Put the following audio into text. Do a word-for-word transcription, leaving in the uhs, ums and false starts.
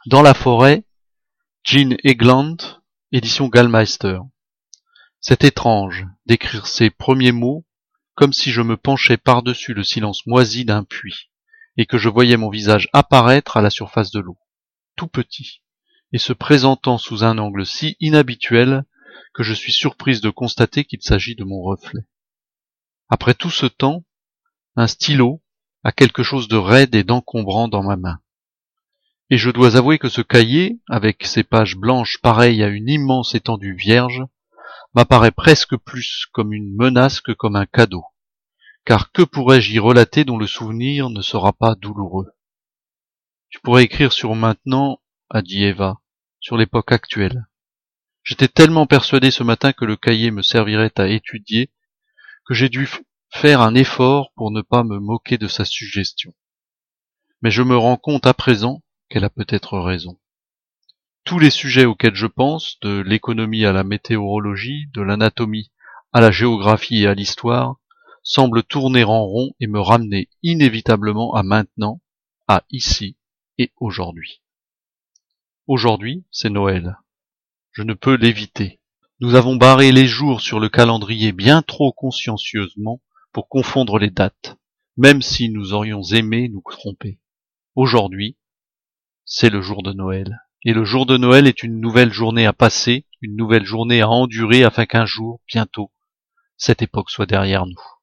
Dans la forêt, Gene Egland, édition Gallmeister. C'est étrange d'écrire ces premiers mots comme si je me penchais par-dessus le silence moisi d'un puits, et que je voyais mon visage apparaître à la surface de l'eau, tout petit, et se présentant sous un angle si inhabituel que je suis surprise de constater qu'il s'agit de mon reflet. Après tout ce temps, un stylo a quelque chose de raide et d'encombrant dans ma main. Et je dois avouer que ce cahier, avec ses pages blanches pareilles à une immense étendue vierge, m'apparaît presque plus comme une menace que comme un cadeau. Car que pourrais-je y relater dont le souvenir ne sera pas douloureux? Tu pourrais écrire sur maintenant, a dit Eva, sur l'époque actuelle. J'étais tellement persuadé ce matin que le cahier me servirait à étudier que j'ai dû faire un effort pour ne pas me moquer de sa suggestion. Mais je me rends compte à présent qu'elle a peut-être raison. Tous les sujets auxquels je pense, de l'économie à la météorologie, de l'anatomie à la géographie et à l'histoire, semblent tourner en rond et me ramener inévitablement à maintenant, à ici et aujourd'hui. Aujourd'hui, c'est Noël. Je ne peux l'éviter. Nous avons barré les jours sur le calendrier bien trop consciencieusement pour confondre les dates, même si nous aurions aimé nous tromper. Aujourd'hui, c'est le jour de Noël. Et le jour de Noël est une nouvelle journée à passer, une nouvelle journée à endurer afin qu'un jour, bientôt, cette époque soit derrière nous.